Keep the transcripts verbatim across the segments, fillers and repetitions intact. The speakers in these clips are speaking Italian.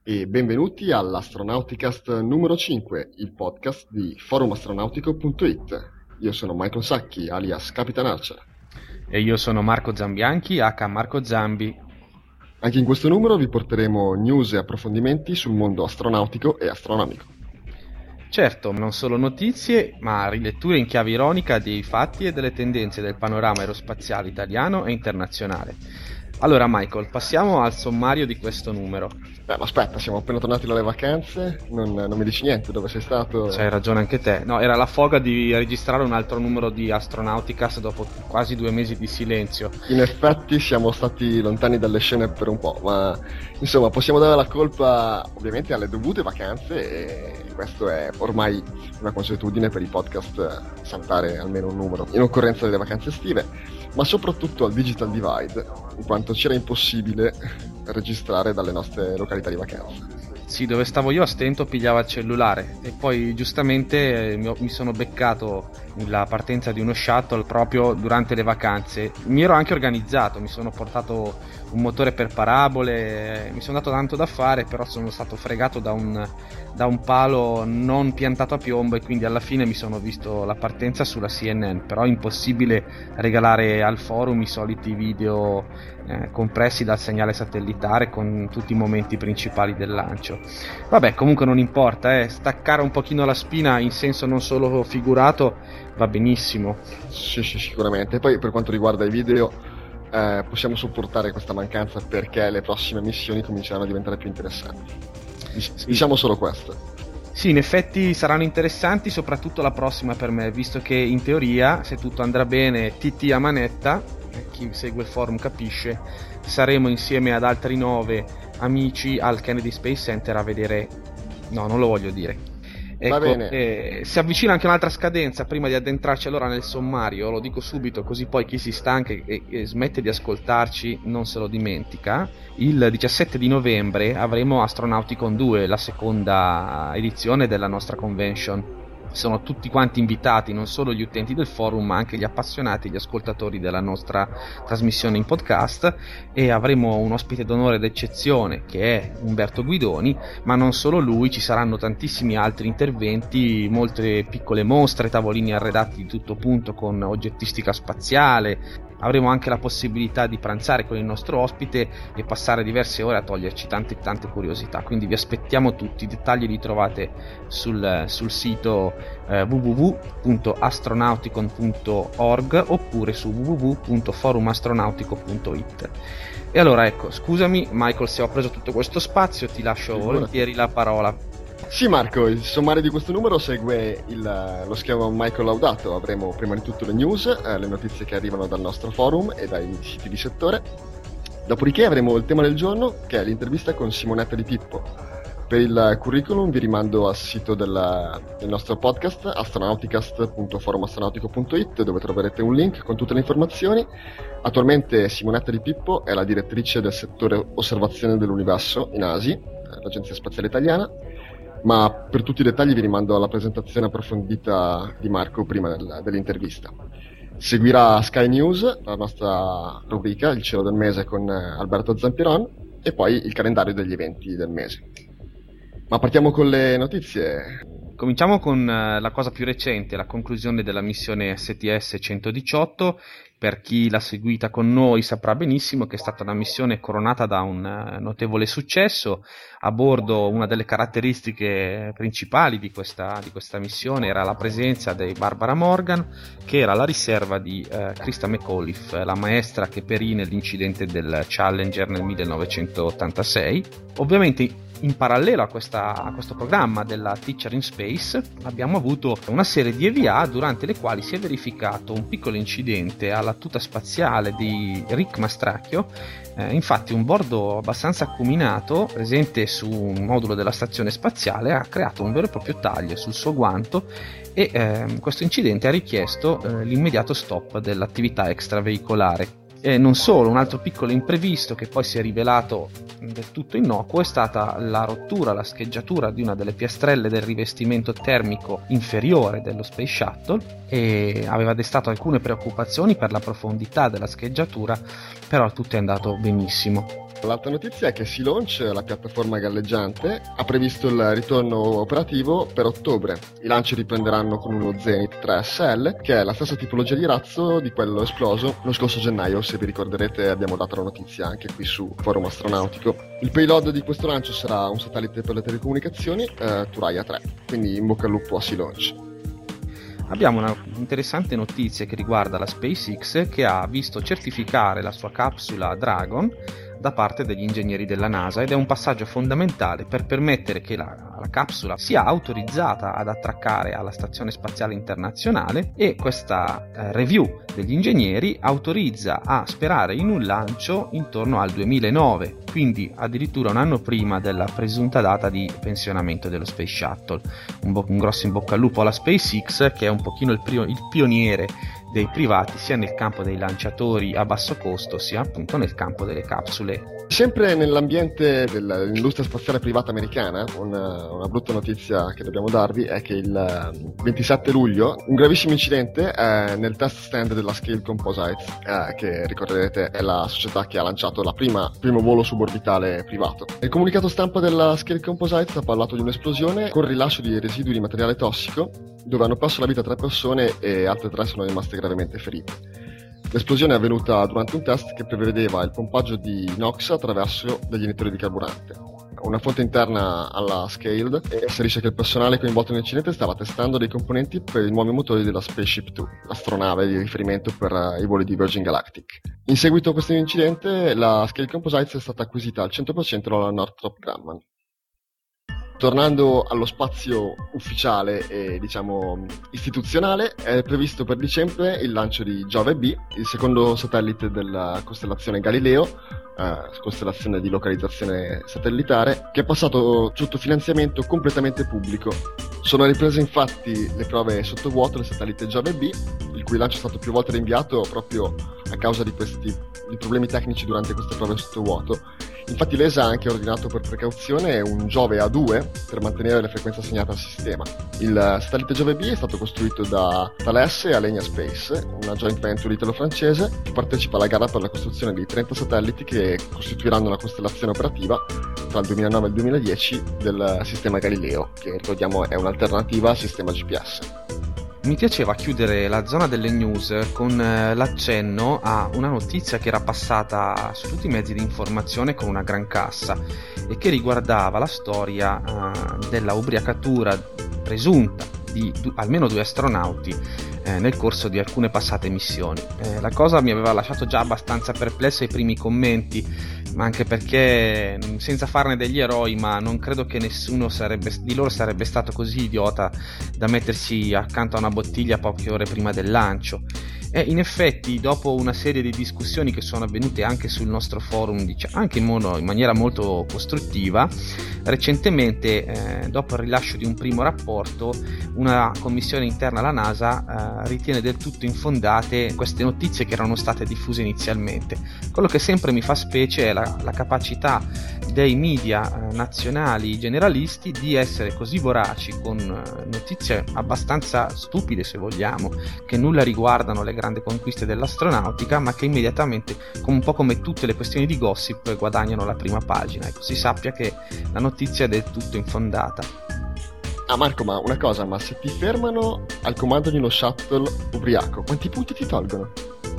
e benvenuti all'Astronauticast numero cinque, il podcast di forum astronautico punto it. Io sono Michael Sacchi, alias Capitan Archer. E io sono Marco Zambianchi, aka Marco Zambi. Anche in questo numero vi porteremo news e approfondimenti sul mondo astronautico e astronomico. Certo, non solo notizie, ma riletture in chiave ironica dei fatti e delle tendenze del panorama aerospaziale italiano e internazionale. Allora Michael, passiamo al sommario di questo numero. Beh, ma aspetta, siamo appena tornati dalle vacanze, non, non mi dici niente, dove sei stato? C'hai ragione anche te. No, era la foga di registrare un altro numero di Astronauticast dopo quasi due mesi di silenzio. In effetti siamo stati lontani dalle scene per un po', ma insomma possiamo dare la colpa ovviamente alle dovute vacanze e questo è ormai una consuetudine per i podcast, saltare almeno un numero in occorrenza delle vacanze estive, ma soprattutto al Digital Divide, in quanto c'era impossibile registrare dalle nostre località di vacanza. Sì, dove stavo io a stento pigliava il cellulare e poi giustamente eh, mi, ho, mi sono beccato la partenza di uno shuttle proprio durante le vacanze. Mi ero anche organizzato, mi sono portato un motore per parabole, mi sono dato tanto da fare, però sono stato fregato da un, da un palo non piantato a piombo e quindi alla fine mi sono visto la partenza sulla C N N, però è impossibile regalare al forum i soliti video eh, compressi dal segnale satellitare con tutti i momenti principali del lancio. Vabbè, comunque non importa, eh. Staccare un pochino la spina in senso non solo figurato va benissimo. Sì, sì, sicuramente. E poi per quanto riguarda i video eh, possiamo sopportare questa mancanza perché le prossime missioni cominceranno a diventare più interessanti. Dic- diciamo solo questo. Sì, in effetti saranno interessanti, soprattutto la prossima per me, visto che in teoria, se tutto andrà bene, T T a manetta, chi segue il forum capisce, saremo insieme ad altri nove amici al Kennedy Space Center a vedere... No, non lo voglio dire. Ecco, Va bene. Eh, si avvicina anche un'altra scadenza prima di addentrarci allora nel sommario, lo dico subito così poi chi si stanca e, e smette di ascoltarci non se lo dimentica. Il diciassette di novembre avremo Astronauticon due, la seconda edizione della nostra convention. Sono tutti quanti invitati, non solo gli utenti del forum ma anche gli appassionati e gli ascoltatori della nostra trasmissione in podcast, e avremo un ospite d'onore d'eccezione che è Umberto Guidoni, ma non solo lui, ci saranno tantissimi altri interventi, molte piccole mostre, tavolini arredati di tutto punto con oggettistica spaziale. Avremo anche la possibilità di pranzare con il nostro ospite e passare diverse ore a toglierci tante tante curiosità, quindi vi aspettiamo tutti. I dettagli li trovate sul, sul sito eh, w w w punto astronauticon punto org oppure su w w w punto forum astronautico punto it. E allora ecco, scusami Michael se ho preso tutto questo spazio, ti lascio volentieri la parola. Sì Marco, il sommario di questo numero segue il, lo schema Michael Laudato. Avremo prima di tutto le news, eh, le notizie che arrivano dal nostro forum e dai siti di settore. Dopodiché avremo il tema del giorno, che è l'intervista con Simonetta Di Pippo. Per il curriculum vi rimando al sito della, del nostro podcast astronauticast punto forum astronautico punto it, dove troverete un link con tutte le informazioni. Attualmente Simonetta Di Pippo è la direttrice del settore osservazione dell'universo in A S I, l'Agenzia Spaziale Italiana, ma per tutti i dettagli vi rimando alla presentazione approfondita di Marco prima del, dell'intervista. Seguirà Sky News, la nostra rubrica, il cielo del mese con Alberto Zampiron, e poi il calendario degli eventi del mese. Ma partiamo con le notizie. Cominciamo con la cosa più recente, la conclusione della missione S T S centodiciotto. Per chi l'ha seguita con noi saprà benissimo che è stata una missione coronata da un notevole successo. A bordo, una delle caratteristiche principali di questa, di questa missione era la presenza di Barbara Morgan, che era la riserva di eh, Christa McAuliffe, la maestra che perì nell'incidente del Challenger nel millenovecentottantasei. Ovviamente in parallelo a, questa, a questo programma della Teacher in Space abbiamo avuto una serie di E V A durante le quali si è verificato un piccolo incidente alla tuta spaziale di Rick Mastracchio. Eh, infatti un bordo abbastanza acuminato presente su un modulo della stazione spaziale ha creato un vero e proprio taglio sul suo guanto e eh, questo incidente ha richiesto eh, l'immediato stop dell'attività extraveicolare. E non solo, un altro piccolo imprevisto che poi si è rivelato del tutto innocuo è stata la rottura, la scheggiatura di una delle piastrelle del rivestimento termico inferiore dello Space Shuttle, e aveva destato alcune preoccupazioni per la profondità della scheggiatura, però tutto è andato benissimo. L'altra notizia è che Sea-Launch, la piattaforma galleggiante, ha previsto il ritorno operativo per ottobre. I lanci riprenderanno con uno Zenith tre S L, che è la stessa tipologia di razzo di quello esploso lo scorso gennaio. Se vi ricorderete, abbiamo dato la notizia anche qui su Forum Astronautico. Il payload di questo lancio sarà un satellite per le telecomunicazioni, eh, Thuraya tre, quindi in bocca al lupo a Sea-Launch. Abbiamo una interessante notizia che riguarda la SpaceX, che ha visto certificare la sua capsula Dragon da parte degli ingegneri della NASA, ed è un passaggio fondamentale per permettere che la, la capsula sia autorizzata ad attraccare alla Stazione Spaziale Internazionale, e questa eh, review degli ingegneri autorizza a sperare in un lancio intorno al duemilanove, quindi addirittura un anno prima della presunta data di pensionamento dello Space Shuttle. Un, bo- un grosso in bocca al lupo alla SpaceX, che è un pochino il, prio- il pioniere dei privati sia nel campo dei lanciatori a basso costo sia appunto nel campo delle capsule. Sempre nell'ambiente dell'industria spaziale privata americana, una, una brutta notizia che dobbiamo darvi è che il ventisette luglio un gravissimo incidente eh, nel test stand della Scale Composites, eh, che ricorderete è la società che ha lanciato la prima primo volo suborbitale privato. Il comunicato stampa della Scale Composites ha parlato di un'esplosione con rilascio di residui di materiale tossico, dove hanno perso la vita tre persone e altre tre sono rimaste gravemente ferite. L'esplosione è avvenuta durante un test che prevedeva il pompaggio di NOx attraverso degli iniettori di carburante. Una fonte interna alla Scaled asserisce che il personale coinvolto nell'incidente stava testando dei componenti per i nuovi motori della Spaceship due, l'astronave di riferimento per i voli di Virgin Galactic. In seguito a questo incidente, la Scale Composites è stata acquisita al cento per cento dalla Northrop Grumman. Tornando allo spazio ufficiale e diciamo istituzionale, è previsto per dicembre il lancio di Giove B, il secondo satellite della costellazione Galileo, eh, costellazione di localizzazione satellitare, che è passato sotto finanziamento completamente pubblico. Sono riprese infatti le prove sottovuoto del satellite Giove B, il cui lancio è stato più volte rinviato proprio a causa di questi di problemi tecnici durante queste prove sottovuoto. Infatti l'E S A ha anche ordinato per precauzione un Giove A due per mantenere le frequenze assegnate al sistema. Il satellite Giove B è stato costruito da Thales e Alenia Space, una joint venture italo-francese che partecipa alla gara per la costruzione di trenta satelliti che costituiranno la costellazione operativa tra il duemilanove e il duemiladieci del sistema Galileo, che ricordiamo è un'alternativa al sistema G P S. Mi piaceva chiudere la zona delle news con eh, l'accenno a una notizia che era passata su tutti i mezzi di informazione con una gran cassa e che riguardava la storia eh, della ubriacatura presunta di du- almeno due astronauti eh, nel corso di alcune passate missioni. Eh, la cosa mi aveva lasciato già abbastanza perplesso ai primi commenti, ma anche perché, senza farne degli eroi, ma non credo che nessuno sarebbe, di loro sarebbe stato così idiota da mettersi accanto a una bottiglia poche ore prima del lancio. E in effetti, dopo una serie di discussioni che sono avvenute anche sul nostro forum, diciamo, anche in, modo, in maniera molto costruttiva, recentemente, eh, dopo il rilascio di un primo rapporto, una commissione interna alla NASA eh, ritiene del tutto infondate queste notizie che erano state diffuse inizialmente. Quello che sempre mi fa specie è la, la capacità dei media eh, nazionali generalisti di essere così voraci con eh, notizie abbastanza stupide, se vogliamo, che nulla riguardano le grandi conquiste dell'astronautica, ma che immediatamente, come un po' come tutte le questioni di gossip, guadagnano la prima pagina. Ecco, si sappia che la notizia è del tutto infondata. Ah Marco, ma una cosa, ma se ti fermano al comando di uno shuttle ubriaco, quanti punti ti tolgono?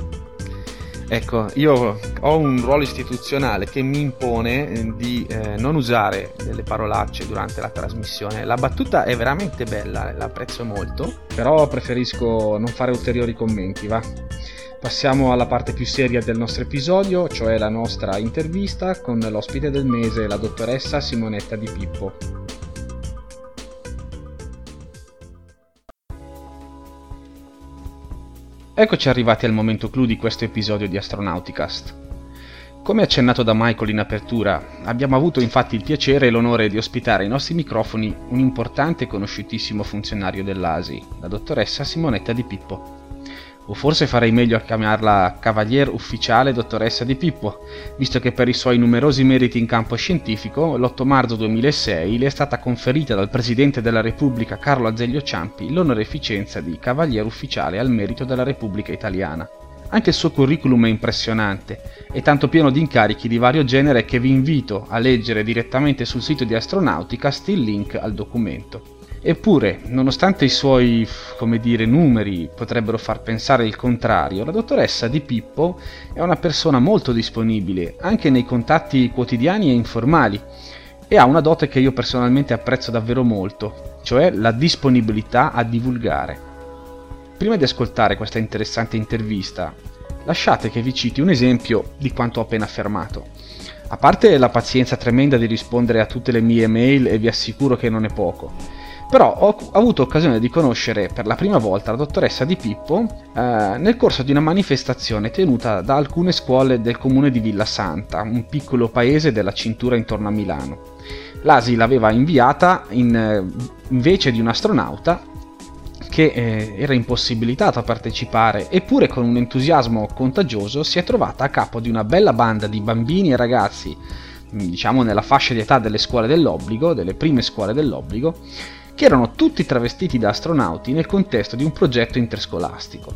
Ecco, io ho un ruolo istituzionale che mi impone di eh, non usare delle parolacce durante la trasmissione. La battuta è veramente bella, la apprezzo molto, però preferisco non fare ulteriori commenti, va? Passiamo alla parte più seria del nostro episodio, cioè la nostra intervista con l'ospite del mese, la dottoressa Simonetta Di Pippo. Eccoci arrivati al momento clou di questo episodio di Astronauticast. Come accennato da Michael in apertura, abbiamo avuto infatti il piacere e l'onore di ospitare ai nostri microfoni un importante e conosciutissimo funzionario dell'A S I, la dottoressa Simonetta Di Pippo. O forse farei meglio a chiamarla Cavalier Ufficiale Dottoressa Di Pippo, visto che per i suoi numerosi meriti in campo scientifico, l'otto marzo duemilasei le è stata conferita dal Presidente della Repubblica Carlo Azeglio Ciampi l'onoreficenza di Cavaliere Ufficiale al Merito della Repubblica Italiana. Anche il suo curriculum è impressionante, è tanto pieno di incarichi di vario genere che vi invito a leggere direttamente sul sito di Astronauticast il link al documento. Eppure, nonostante i suoi, come dire, numeri potrebbero far pensare il contrario, la dottoressa Di Pippo è una persona molto disponibile, anche nei contatti quotidiani e informali, e ha una dote che io personalmente apprezzo davvero molto, cioè la disponibilità a divulgare. Prima di ascoltare questa interessante intervista, lasciate che vi citi un esempio di quanto ho appena affermato. A parte la pazienza tremenda di rispondere a tutte le mie mail, e vi assicuro che non è poco, però ho avuto occasione di conoscere per la prima volta la dottoressa Di Pippo eh, nel corso di una manifestazione tenuta da alcune scuole del comune di Villa Santa, un piccolo paese della cintura intorno a Milano. L'A S I l'aveva inviata in, invece di un astronauta che eh, era impossibilitato a partecipare, eppure con un entusiasmo contagioso si è trovata a capo di una bella banda di bambini e ragazzi, diciamo nella fascia di età delle scuole dell'obbligo, delle prime scuole dell'obbligo, che erano tutti travestiti da astronauti nel contesto di un progetto interscolastico,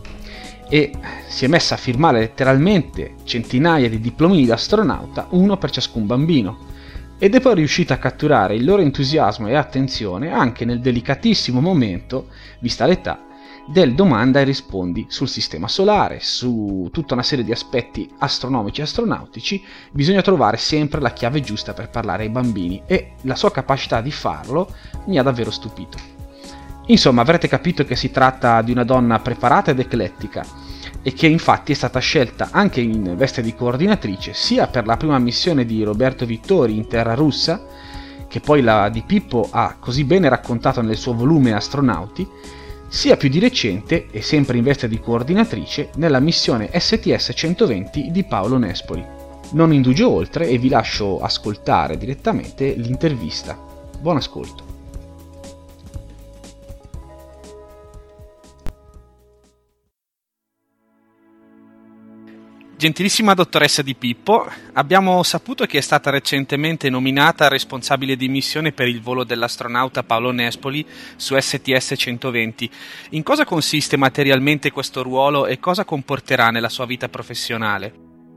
e si è messa a firmare letteralmente centinaia di diplomini da astronauta, uno per ciascun bambino, ed è poi riuscita a catturare il loro entusiasmo e attenzione anche nel delicatissimo momento, vista l'età, del domanda e rispondi sul sistema solare, su tutta una serie di aspetti astronomici e astronautici. Bisogna trovare sempre la chiave giusta per parlare ai bambini, e la sua capacità di farlo mi ha davvero stupito. Insomma, avrete capito che si tratta di una donna preparata ed eclettica, e che infatti è stata scelta anche in veste di coordinatrice sia per la prima missione di Roberto Vittori in terra russa, che poi la Di Pippo ha così bene raccontato nel suo volume Astronauti, sia più di recente, e sempre in veste di coordinatrice, nella missione S T S centoventi di Paolo Nespoli. Non indugio oltre e vi lascio ascoltare direttamente l'intervista. Buon ascolto. Gentilissima dottoressa Di Pippo, abbiamo saputo che è stata recentemente nominata responsabile di missione per il volo dell'astronauta Paolo Nespoli su S T S centoventi. In cosa consiste materialmente questo ruolo e cosa comporterà nella sua vita professionale?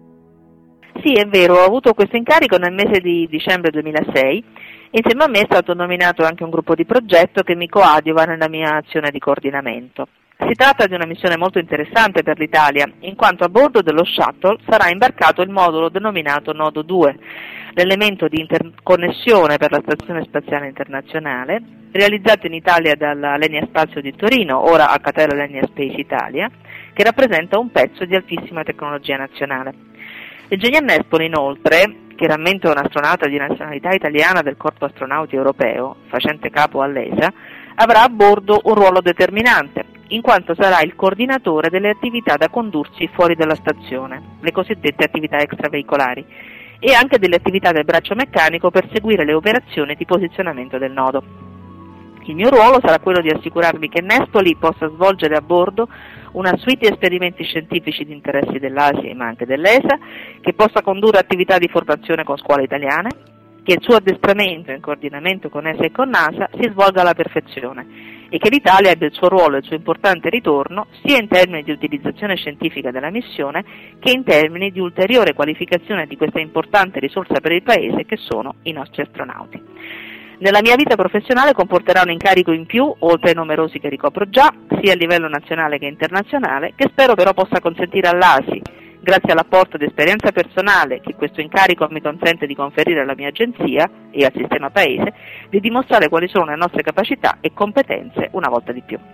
Sì, è vero, ho avuto questo incarico nel mese di dicembre duemilasei. Insieme a me è stato nominato anche un gruppo di progetto che mi coadiuva nella mia azione di coordinamento. Si tratta di una missione molto interessante per l'Italia, in quanto a bordo dello shuttle sarà imbarcato il modulo denominato Nodo due, l'elemento di interconnessione per la Stazione Spaziale Internazionale, realizzato in Italia dalla Lenia Spazio di Torino, ora a Catella Lenia Space Italia, che rappresenta un pezzo di altissima tecnologia nazionale. L'ingegner Nespoli, inoltre, che rammento è un astronauta di nazionalità italiana del Corpo Astronauti Europeo, facente capo all'E S A, avrà a bordo un ruolo determinante, in quanto sarà il coordinatore delle attività da condursi fuori dalla stazione, le cosiddette attività extraveicolari, e anche delle attività del braccio meccanico per seguire le operazioni di posizionamento del nodo. Il mio ruolo sarà quello di assicurarmi che Nespoli possa svolgere a bordo una suite di esperimenti scientifici di interessi dell'A S I ma anche dell'E S A, che possa condurre attività di formazione con scuole italiane, che il suo addestramento in coordinamento con E S A e con NASA si svolga alla perfezione e che l'Italia abbia il suo ruolo e il suo importante ritorno sia in termini di utilizzazione scientifica della missione che in termini di ulteriore qualificazione di questa importante risorsa per il Paese che sono i nostri astronauti. Nella mia vita professionale comporterà un incarico in più, oltre ai numerosi che ricopro già, sia a livello nazionale che internazionale, che spero però possa consentire all'A S I, grazie all'apporto di esperienza personale che questo incarico mi consente di conferire alla mia agenzia e al sistema Paese, di dimostrare quali sono le nostre capacità e competenze una volta di più.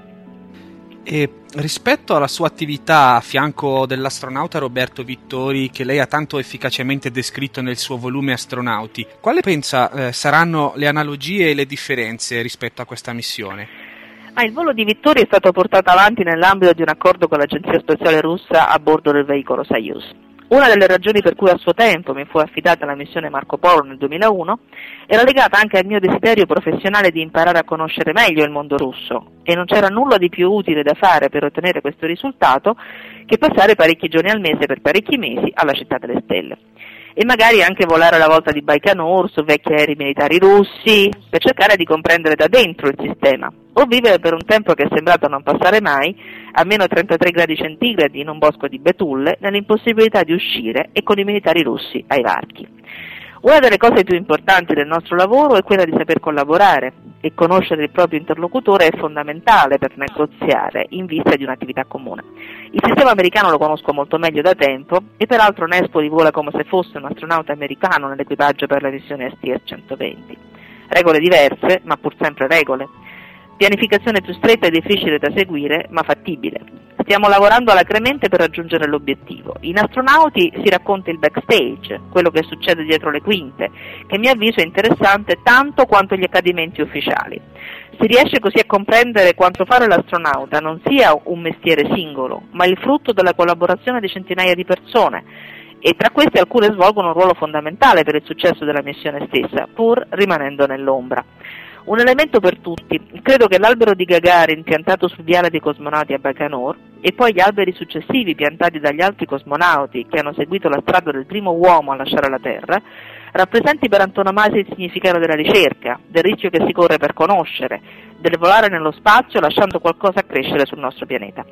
E rispetto alla sua attività a fianco dell'astronauta Roberto Vittori, che lei ha tanto efficacemente descritto nel suo volume Astronauti, quale pensa eh, saranno le analogie e le differenze rispetto a questa missione? Ah, il volo di Vittori è stato portato avanti nell'ambito di un accordo con l'Agenzia Spaziale Russa a bordo del veicolo Soyuz. Una delle ragioni per cui a suo tempo mi fu affidata la missione Marco Polo nel duemilauno era legata anche al mio desiderio professionale di imparare a conoscere meglio il mondo russo, e non c'era nulla di più utile da fare per ottenere questo risultato che passare parecchi giorni al mese per parecchi mesi alla Città delle Stelle. e magari anche volare alla volta di Baikonur su vecchi aerei militari russi per cercare di comprendere da dentro il sistema, o vivere per un tempo che è sembrato non passare mai a meno trentatré gradi centigradi in un bosco di betulle nell'impossibilità di uscire e con i militari russi ai varchi. Una delle cose più importanti del nostro lavoro è quella di saper collaborare, e conoscere il proprio interlocutore è fondamentale per negoziare in vista di un'attività comune. Il sistema americano lo conosco molto meglio da tempo e peraltro Nespoli vola come se fosse un astronauta americano nell'equipaggio per la missione S T S centoventi. Regole diverse, ma pur sempre regole. Pianificazione più stretta e difficile da seguire, ma fattibile. Stiamo lavorando alacremente per raggiungere l'obiettivo. In Astronauti si racconta il backstage, quello che succede dietro le quinte, che a mio avviso è interessante tanto quanto gli accadimenti ufficiali. Si riesce così a comprendere quanto fare l'astronauta non sia un mestiere singolo, ma il frutto della collaborazione di centinaia di persone, e tra queste alcune svolgono un ruolo fondamentale per il successo della missione stessa, pur rimanendo nell'ombra. Un elemento per tutti, credo che l'albero di Gagarin piantato sul viale dei cosmonauti a Baikonur e poi gli alberi successivi piantati dagli altri cosmonauti che hanno seguito la strada del primo uomo a lasciare la Terra rappresenti per antonomasia il significato della ricerca, del rischio che si corre per conoscere, del volare nello spazio lasciando qualcosa a crescere sul nostro pianeta.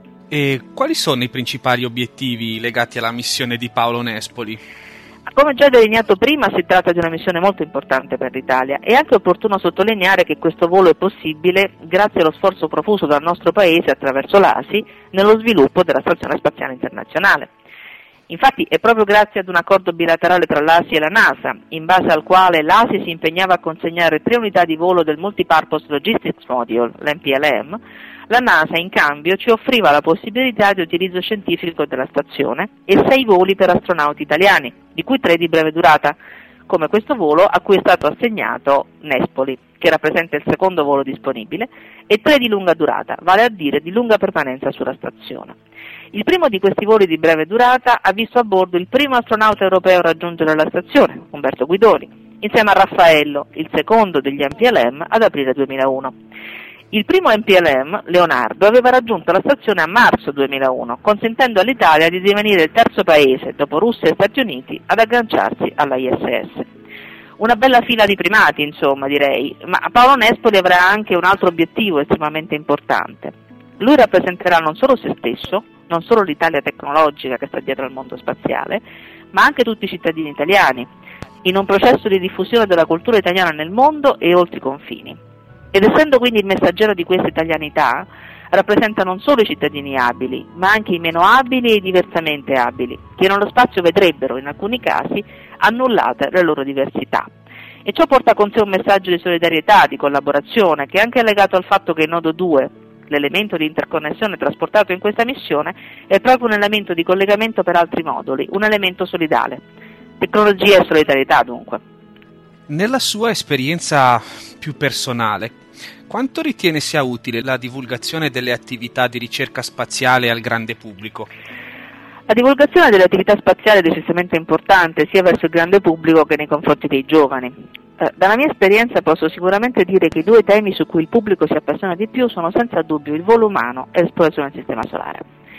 E quali sono i principali obiettivi legati alla missione di Paolo Nespoli? Come già delineato prima, si tratta di una missione molto importante per l'Italia. È anche opportuno sottolineare che questo volo è possibile grazie allo sforzo profuso dal nostro Paese attraverso l'A S I nello sviluppo della Stazione Spaziale Internazionale. Infatti è proprio grazie ad un accordo bilaterale tra l'A S I e la NASA, in base al quale l'A S I si impegnava a consegnare tre unità di volo del Multipurpose Logistics Module, l'M P L M, la NASA in cambio ci offriva la possibilità di utilizzo scientifico della stazione e sei voli per astronauti italiani, di cui tre di breve durata, come questo volo a cui è stato assegnato Nespoli, che rappresenta il secondo volo disponibile, e tre di lunga durata, vale a dire di lunga permanenza sulla stazione. Il primo di questi voli di breve durata ha visto a bordo il primo astronauta europeo a raggiungere la stazione, Umberto Guidoni, insieme a Raffaello, il secondo degli M P L M, ad aprile duemilauno. Il primo M P L M, Leonardo, aveva raggiunto la stazione a marzo duemilauno, consentendo all'Italia di divenire il terzo paese, dopo Russia e Stati Uniti, ad agganciarsi alla I S S. Una bella fila di primati, insomma, direi, ma Paolo Nespoli avrà anche un altro obiettivo estremamente importante. Lui rappresenterà non solo se stesso, non solo l'Italia tecnologica che sta dietro al mondo spaziale, ma anche tutti i cittadini italiani, in un processo di diffusione della cultura italiana nel mondo e oltre i confini. Ed essendo quindi il messaggero di questa italianità, rappresenta non solo i cittadini abili, ma anche i meno abili e i diversamente abili, che nello spazio vedrebbero, in alcuni casi, annullate le loro diversità. E ciò porta con sé un messaggio di solidarietà, di collaborazione, che è anche legato al fatto che il nodo due, l'elemento di interconnessione trasportato in questa missione, è proprio un elemento di collegamento per altri moduli, un elemento solidale. Tecnologia e solidarietà, dunque. Nella sua esperienza più personale, quanto ritiene sia utile la divulgazione delle attività di ricerca spaziale al grande pubblico? La divulgazione delle attività spaziali è decisamente importante sia verso il grande pubblico che nei confronti dei giovani. Eh, dalla mia esperienza posso sicuramente dire che i due temi su cui il pubblico si appassiona di più sono senza dubbio il volo umano e l'esplorazione del sistema solare.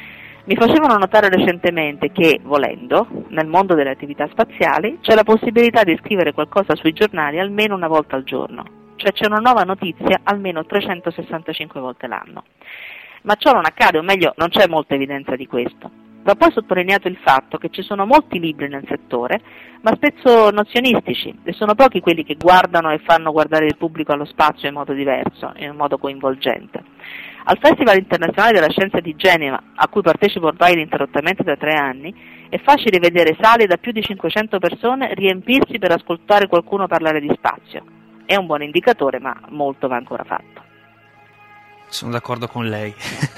Mi facevano notare recentemente che, volendo, nel mondo delle attività spaziali c'è la possibilità di scrivere qualcosa sui giornali almeno una volta al giorno, cioè c'è una nuova notizia almeno trecentosessantacinque volte l'anno. Ma ciò non accade, o meglio, non c'è molta evidenza di questo. Va poi sottolineato il fatto che ci sono molti libri nel settore, ma spesso nozionistici, e sono pochi quelli che guardano e fanno guardare il pubblico allo spazio in modo diverso, in modo coinvolgente. Al Festival Internazionale della Scienza di Genova, a cui partecipo ormai ininterrottamente da tre anni, è facile vedere sale da più di cinquecento persone riempirsi per ascoltare qualcuno parlare di spazio. È un buon indicatore, ma molto va ancora fatto. Sono d'accordo con lei.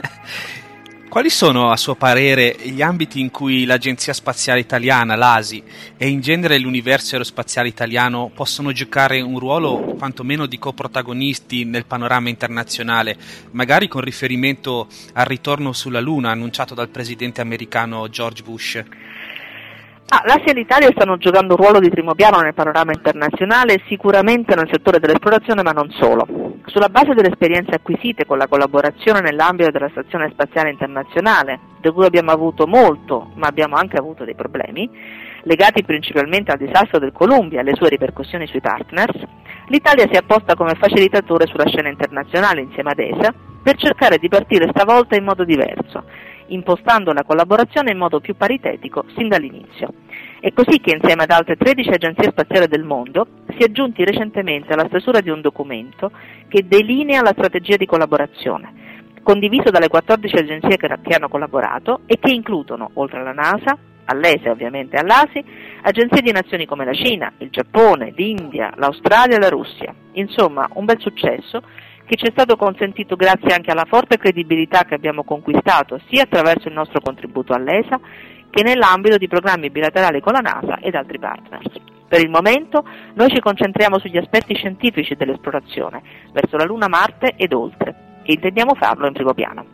Quali sono, a suo parere, gli ambiti in cui l'Agenzia Spaziale Italiana, l'A S I, e in genere l'universo aerospaziale italiano possono giocare un ruolo quantomeno di coprotagonisti nel panorama internazionale, magari con riferimento al ritorno sulla Luna annunciato dal presidente americano George Bush? Ah, l'A S I e l'Italia stanno giocando un ruolo di primo piano nel panorama internazionale, sicuramente nel settore dell'esplorazione, ma non solo. Sulla base delle esperienze acquisite con la collaborazione nell'ambito della Stazione Spaziale Internazionale, di cui abbiamo avuto molto, ma abbiamo anche avuto dei problemi, legati principalmente al disastro del Columbia e alle sue ripercussioni sui partners, l'Italia si è apposta come facilitatore sulla scena internazionale insieme ad E S A per cercare di partire stavolta in modo diverso, impostando la collaborazione in modo più paritetico sin dall'inizio. È così che insieme ad altre tredici agenzie spaziali del mondo si è giunti recentemente alla stesura di un documento che delinea la strategia di collaborazione, condiviso dalle quattordici agenzie che hanno collaborato e che includono, oltre alla NASA, all'E S A ovviamente e all'A S I, agenzie di nazioni come la Cina, il Giappone, l'India, l'Australia e la Russia. Insomma, un bel successo che ci è stato consentito grazie anche alla forte credibilità che abbiamo conquistato sia attraverso il nostro contributo all'E S A che nell'ambito di programmi bilaterali con la NASA ed altri partners. Per il momento noi ci concentriamo sugli aspetti scientifici dell'esplorazione verso la Luna, Marte ed oltre, e intendiamo farlo in primo piano.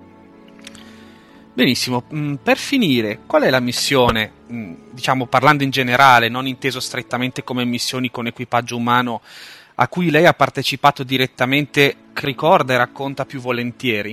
Benissimo, per finire, qual è la missione, diciamo parlando in generale, non inteso strettamente come missioni con equipaggio umano, a cui lei ha partecipato direttamente, ricorda e racconta più volentieri?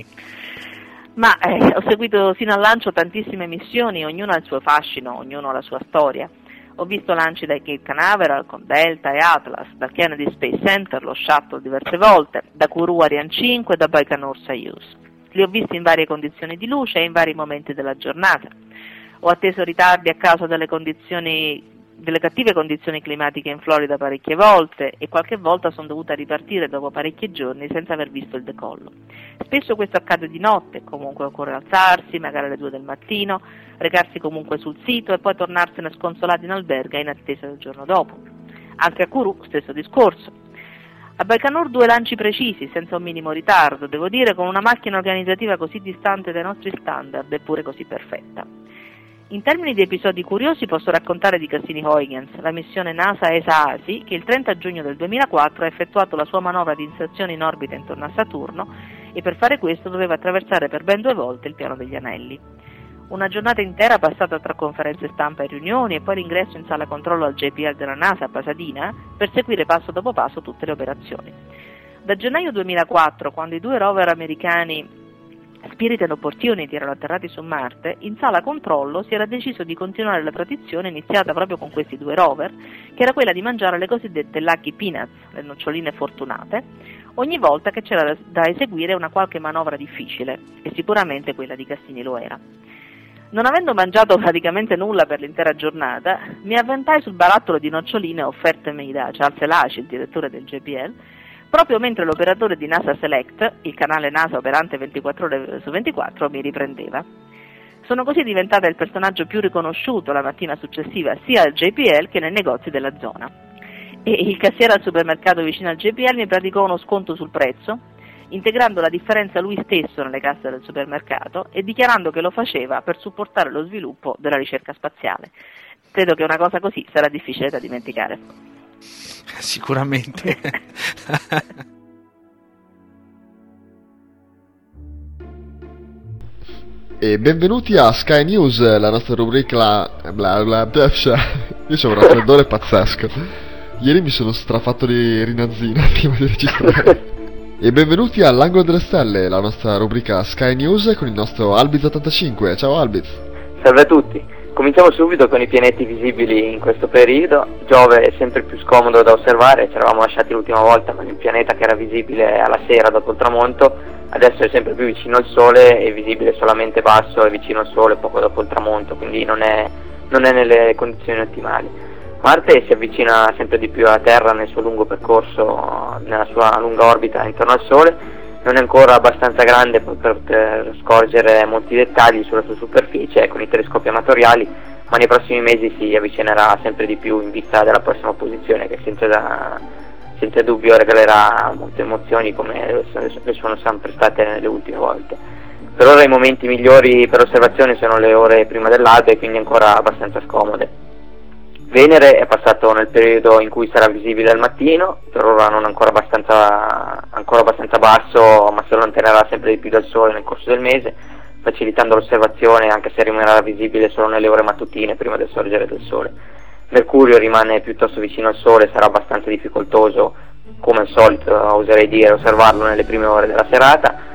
Ma eh, ho seguito fino al lancio tantissime missioni, ognuna ha il suo fascino, ognuno ha la sua storia. Ho visto lanci dai Cape Canaveral con Delta e Atlas, dal Kennedy Space Center, lo Shuttle diverse volte, da Kourou Ariane cinque e da Baikonur Soyuz. Li ho visti in varie condizioni di luce e in vari momenti della giornata. Ho atteso ritardi a causa delle condizioni delle cattive condizioni climatiche in Florida parecchie volte e qualche volta sono dovuta ripartire dopo parecchi giorni senza aver visto il decollo. Spesso questo accade di notte, comunque occorre alzarsi, magari alle due del mattino, recarsi comunque sul sito e poi tornarsene sconsolati in alberga in attesa del giorno dopo. Anche a Kourou stesso discorso. A Baikonur due lanci precisi, senza un minimo ritardo, devo dire, con una macchina organizzativa così distante dai nostri standard eppure così perfetta. In termini di episodi curiosi posso raccontare di Cassini-Huygens, la missione NASA E S A-A S I che il trenta giugno del duemilaquattro ha effettuato la sua manovra di inserzione in orbita intorno a Saturno e per fare questo doveva attraversare per ben due volte il piano degli anelli. Una giornata intera passata tra conferenze stampa e riunioni e poi l'ingresso in sala controllo al J P L della NASA a Pasadena per seguire passo dopo passo tutte le operazioni. Da gennaio duemilaquattro, quando i due rover americani Spirit e Opportunity erano atterrati su Marte, in sala controllo si era deciso di continuare la tradizione iniziata proprio con questi due rover, che era quella di mangiare le cosiddette Lucky Peanuts, le noccioline fortunate, ogni volta che c'era da eseguire una qualche manovra difficile, e sicuramente quella di Cassini lo era. Non avendo mangiato praticamente nulla per l'intera giornata, mi avventai sul barattolo di noccioline offertemi da Charles Elaci, il direttore del J P L, proprio mentre l'operatore di NASA Select, il canale NASA operante ventiquattro ore su ventiquattro, mi riprendeva. Sono così diventata il personaggio più riconosciuto la mattina successiva sia al J P L che nei negozi della zona. E il cassiere al supermercato vicino al J P L mi praticò uno sconto sul prezzo, integrando la differenza lui stesso nelle casse del supermercato e dichiarando che lo faceva per supportare lo sviluppo della ricerca spaziale. Credo che una cosa così sarà difficile da dimenticare. Sicuramente. E benvenuti a Sky News, la nostra rubrica bla bla bla. Io c'ho un raffreddore pazzesco. Ieri mi sono strafatto di rinazzina prima di registrare. E benvenuti all'Angolo delle Stelle, la nostra rubrica Sky News con il nostro Albiz ottantacinque. Ciao Albiz. Salve a tutti. Cominciamo subito con i pianeti visibili in questo periodo. Giove è sempre più scomodo da osservare, ci eravamo lasciati l'ultima volta con il pianeta che era visibile alla sera dopo il tramonto, adesso è sempre più vicino al Sole, è visibile solamente basso e vicino al Sole poco dopo il tramonto, quindi non è, non è nelle condizioni ottimali. Marte si avvicina sempre di più alla Terra nel suo lungo percorso, nella sua lunga orbita intorno al Sole, non è ancora abbastanza grande per poter scorgere molti dettagli sulla sua superficie con i telescopi amatoriali, ma nei prossimi mesi si avvicinerà sempre di più in vista della prossima posizione che senza, da, senza dubbio regalerà molte emozioni come le sono sempre state nelle ultime volte. Per ora i momenti migliori per osservazione sono le ore prima dell'alba e quindi ancora abbastanza scomode. Venere è passato nel periodo in cui sarà visibile al mattino, per ora non ancora abbastanza, ancora abbastanza basso, ma si allontanerà sempre di più dal Sole nel corso del mese, facilitando l'osservazione anche se rimarrà visibile solo nelle ore mattutine prima del sorgere del Sole. Mercurio rimane piuttosto vicino al Sole, sarà abbastanza difficoltoso, come al solito oserei dire, osservarlo nelle prime ore della serata.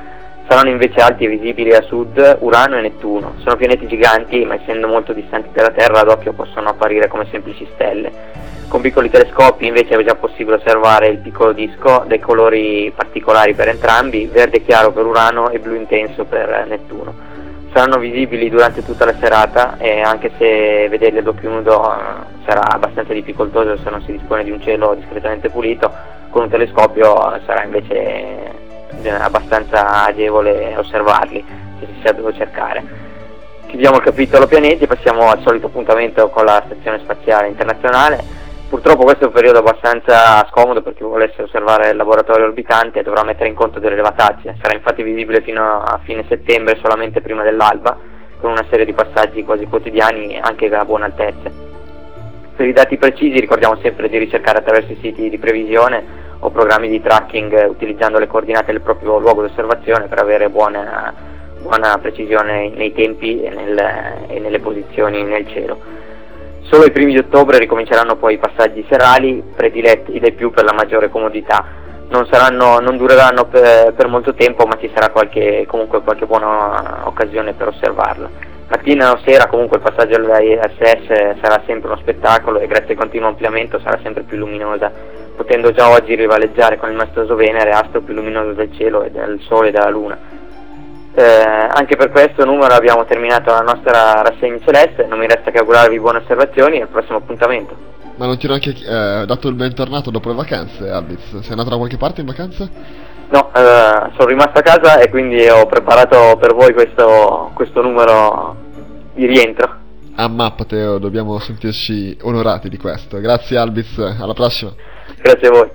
Saranno invece alti e visibili a sud Urano e Nettuno. Sono pianeti giganti, ma essendo molto distanti dalla Terra, ad occhio possono apparire come semplici stelle. Con piccoli telescopi invece è già possibile osservare il piccolo disco dei colori particolari per entrambi, verde chiaro per Urano e blu intenso per Nettuno. Saranno visibili durante tutta la serata e anche se vederli ad occhio nudo sarà abbastanza difficoltoso se non si dispone di un cielo discretamente pulito, con un telescopio sarà invece abbastanza agevole osservarli se si sa dove cercare. Chiudiamo il capitolo pianeti e passiamo al solito appuntamento con la Stazione Spaziale Internazionale. Purtroppo questo è un periodo abbastanza scomodo per chi volesse osservare il laboratorio orbitante e dovrà mettere in conto delle levatazze. Sarà infatti visibile fino a fine settembre, solamente prima dell'alba, con una serie di passaggi quasi quotidiani anche a buone altezze. Per i dati precisi ricordiamo sempre di ricercare attraverso i siti di previsione o programmi di tracking utilizzando le coordinate del proprio luogo di osservazione per avere buona, buona precisione nei tempi e, nel, e nelle posizioni nel cielo. Solo i primi di ottobre ricominceranno poi i passaggi serali, prediletti dai più per la maggiore comodità. Non, saranno, non dureranno per, per molto tempo, ma ci sarà qualche, comunque qualche buona occasione per osservarla. Mattina o sera comunque il passaggio dell'I S S sarà sempre uno spettacolo e grazie al continuo ampliamento sarà sempre più luminosa, potendo già oggi rivaleggiare con il maestoso Venere, astro più luminoso del cielo e del Sole e della Luna. Eh, anche per questo numero abbiamo terminato la nostra rassegna celeste, non mi resta che augurarvi buone osservazioni e al prossimo appuntamento. Ma non ti ho neanche eh, dato il bentornato dopo le vacanze, Albiz? Sei andato da qualche parte in vacanza? No, eh, sono rimasto a casa e quindi ho preparato per voi questo, questo numero di rientro. Ammappa Teo, dobbiamo sentirci onorati di questo. Grazie Albiz, alla prossima. Grazie a voi.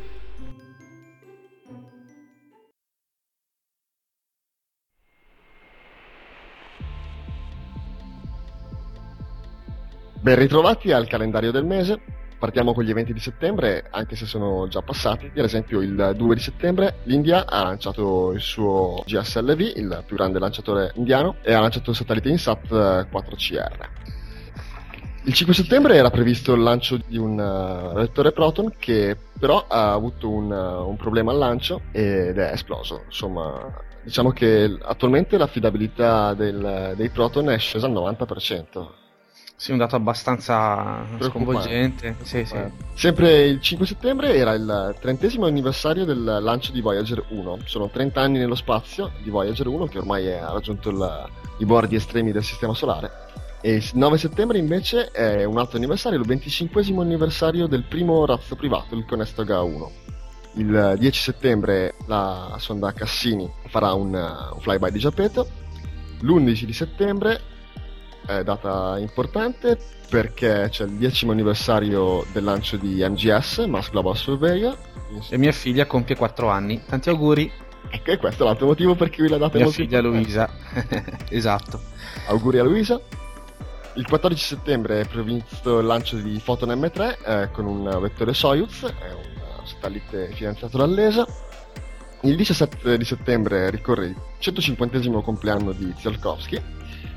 Ben ritrovati al calendario del mese. Partiamo con gli eventi di settembre, anche se sono già passati. Ad esempio il due di settembre l'India ha lanciato il suo G S L V, il più grande lanciatore indiano, e ha lanciato il satellite INSAT quattro C R. Il cinque settembre era previsto il lancio di un uh, reattore Proton che però ha avuto un, uh, un problema al lancio ed è esploso. Insomma, diciamo che attualmente l'affidabilità del, dei Proton è scesa al novanta per cento. Sì, un dato abbastanza sconvolgente. Sì, sì. Sempre il cinque settembre era il trentesimo anniversario del lancio di Voyager uno. Sono trenta anni nello spazio di Voyager uno, che ormai ha raggiunto il, i bordi estremi del sistema solare. E il nove settembre invece è un altro anniversario, il venticinquesimo anniversario del primo razzo privato, il Conestoga uno. Il dieci settembre la sonda Cassini farà un, un flyby di Giappetto. L'undici di settembre è data importante perché c'è il decimo anniversario del lancio di M G S, Mars Global Surveyor, e mia figlia compie quattro anni. Tanti auguri. Ecco, e questo è l'altro motivo per cui la data è molto importante. Mia figlia importante. Luisa. Esatto. Auguri a Luisa. Il quattordici settembre è previsto il lancio di Photon M tre eh, con un vettore Soyuz, è un satellite finanziato dall'E S A. Il diciassette di settembre ricorre il centocinquantesimo compleanno di Tsiolkovsky.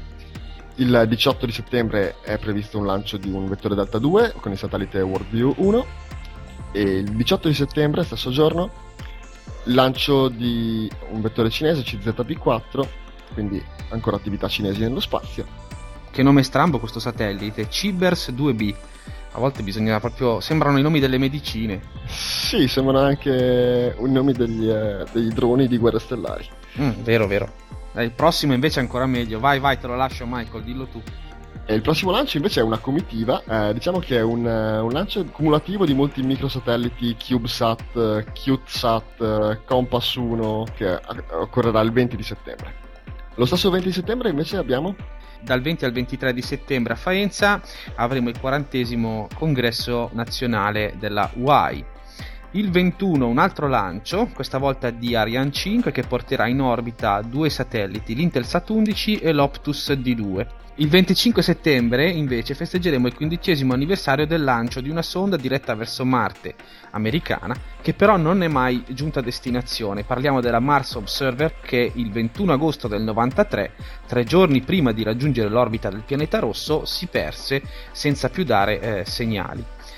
Il diciotto di settembre è previsto un lancio di un vettore Delta due con il satellite WorldView uno e il diciotto di settembre, stesso giorno, il lancio di un vettore cinese C Z B quattro, quindi ancora attività cinesi nello spazio. Che nome strambo questo satellite, Cibers due B. A volte bisogna proprio, sembrano i nomi delle medicine. Sì, sembrano anche i nomi degli, eh, dei droni di guerre stellari. Mm, vero, vero. Il prossimo invece è ancora meglio. Vai, vai, te lo lascio, Michael, dillo tu. E il prossimo lancio invece è una comitiva, eh, diciamo che è un, un lancio cumulativo di molti microsatelliti CubeSat, CuteSat, Compass uno, che occorrerà il venti di settembre. Lo stesso venti di settembre invece abbiamo? Dal venti al ventitré di settembre a Faenza avremo il quarantesimo congresso nazionale della U A I. Il ventuno un altro lancio, questa volta di Ariane cinque, che porterà in orbita due satelliti, l'Intelsat undici e l'Optus D due. Il venticinque settembre invece festeggeremo il quindicesimo anniversario del lancio di una sonda diretta verso Marte americana, che però non è mai giunta a destinazione. Parliamo della Mars Observer, che il ventuno agosto del novantatré, tre giorni prima di raggiungere l'orbita del pianeta rosso, si perse senza più dare eh, segnali.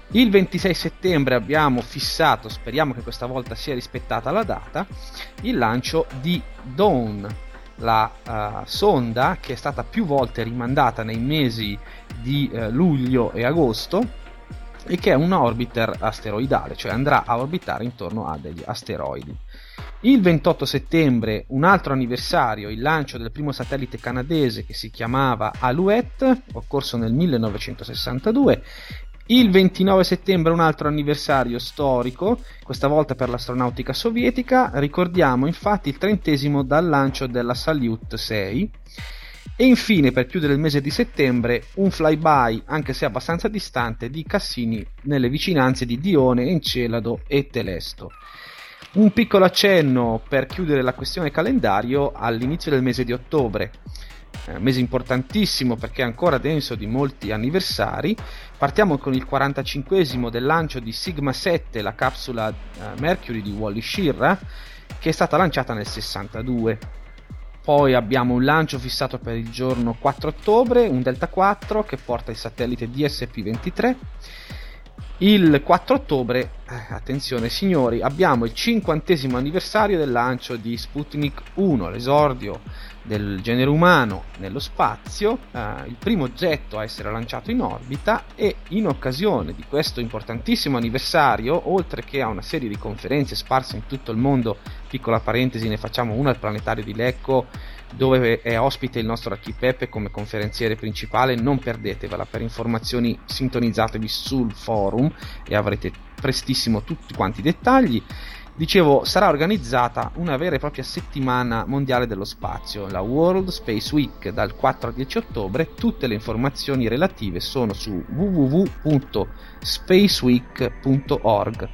Il ventisei settembre abbiamo fissato, speriamo che questa volta sia rispettata la data, il lancio di Dawn, la uh, sonda che è stata più volte rimandata nei mesi di uh, luglio e agosto e che è un orbiter asteroidale, cioè andrà a orbitare intorno a degli asteroidi. Il ventotto settembre, un altro anniversario, il lancio del primo satellite canadese che si chiamava Alouette, occorso nel millenovecentosessantadue. Il ventinove settembre un altro anniversario storico, questa volta per l'astronautica sovietica, ricordiamo infatti il trentesimo dal lancio della Salyut sei. E infine, per chiudere il mese di settembre, un flyby, anche se abbastanza distante, di Cassini nelle vicinanze di Dione, Encelado e Telesto. Un piccolo accenno per chiudere la questione calendario all'inizio del mese di ottobre. Eh, mese importantissimo perché è ancora denso di molti anniversari. Partiamo con il quarantacinquesimo del lancio di Sigma sette, la capsula eh, Mercury di Wally Schirra, che è stata lanciata nel sessantadue. Poi abbiamo un lancio fissato per il giorno quattro ottobre, un Delta quattro che porta il satellite D S P ventitré. Il quattro ottobre, eh, attenzione signori, abbiamo il cinquantesimo anniversario del lancio di Sputnik uno, l'esordio del genere umano nello spazio, eh, il primo oggetto a essere lanciato in orbita, e in occasione di questo importantissimo anniversario, oltre che a una serie di conferenze sparse in tutto il mondo, piccola parentesi, ne facciamo una al planetario di Lecco dove è ospite il nostro Archipeppe come conferenziere principale, non perdetevela, per informazioni sintonizzatevi sul forum e avrete prestissimo tutti quanti i dettagli. Dicevo, sarà organizzata una vera e propria settimana mondiale dello spazio, la World Space Week, dal quattro al dieci ottobre. Tutte le informazioni relative sono su w w w punto spaceweek punto org.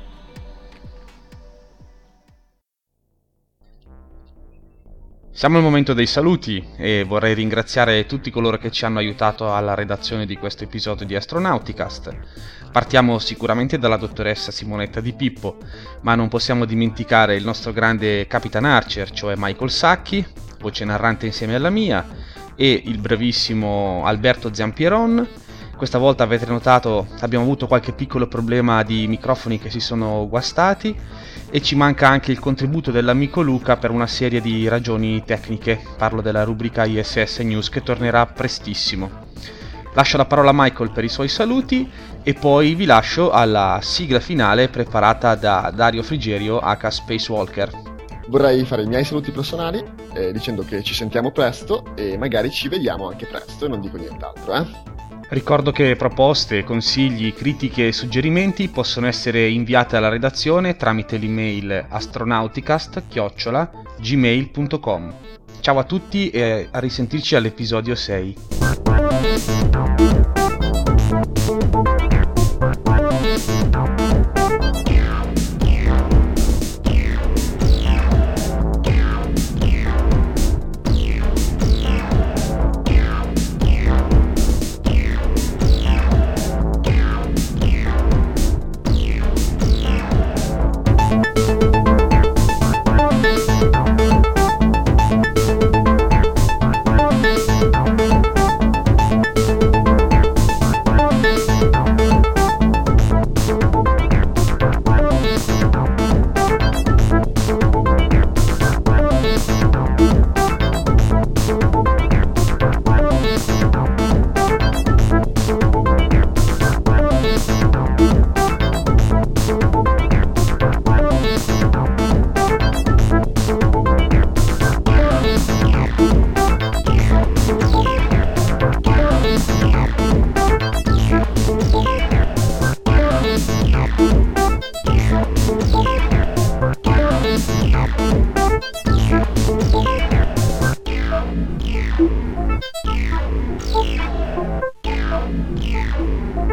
Siamo al momento dei saluti e vorrei ringraziare tutti coloro che ci hanno aiutato alla redazione di questo episodio di Astronauticast. Partiamo sicuramente dalla dottoressa Simonetta Di Pippo, ma non possiamo dimenticare il nostro grande Capitan Archer, cioè Michael Sacchi, voce narrante insieme alla mia, e il bravissimo Alberto Zampieron. Questa volta avete notato abbiamo avuto qualche piccolo problema di microfoni che si sono guastati e ci manca anche il contributo dell'amico Luca per una serie di ragioni tecniche. Parlo della rubrica I S S News che tornerà prestissimo. Lascio la parola a Michael per i suoi saluti e poi vi lascio alla sigla finale preparata da Dario Frigerio aka Spacewalker. Vorrei fare i miei saluti personali eh, dicendo che ci sentiamo presto e magari ci vediamo anche presto, e non dico nient'altro, eh? Ricordo che proposte, consigli, critiche e suggerimenti possono essere inviate alla redazione tramite l'email astronauticast chiocciola gmail punto com. Ciao a tutti e a risentirci all'episodio sei.